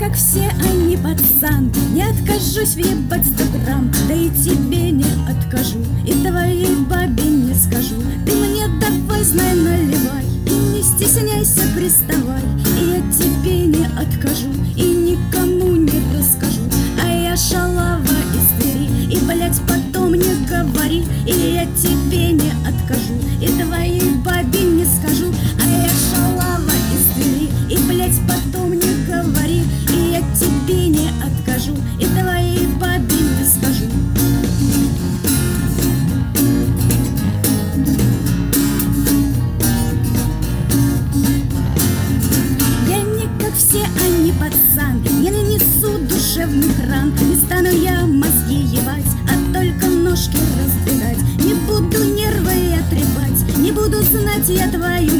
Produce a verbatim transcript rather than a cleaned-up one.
как все они, пацан, не откажусь въебать сто грамм. Да и тебе не откажу, и твоей бабе не скажу. Ты мне давай, знай, наливай, и не стесняйся, приставай. И я тебе не откажу, и никому не расскажу. А я шалава из Твери, и, блять, потом не говори. И я тебе не откажу, и твоей бабе не скажу. А я шалава из Твери, и, блять, потом не говори. И я тебе не откажу, и твоей бабе не скажу. Я не как все они, пацан, не нанесу душевных ран. Не стану я мозги ебать, а только ножки раздвигать. Не буду нервы отрывать, не буду знать я твою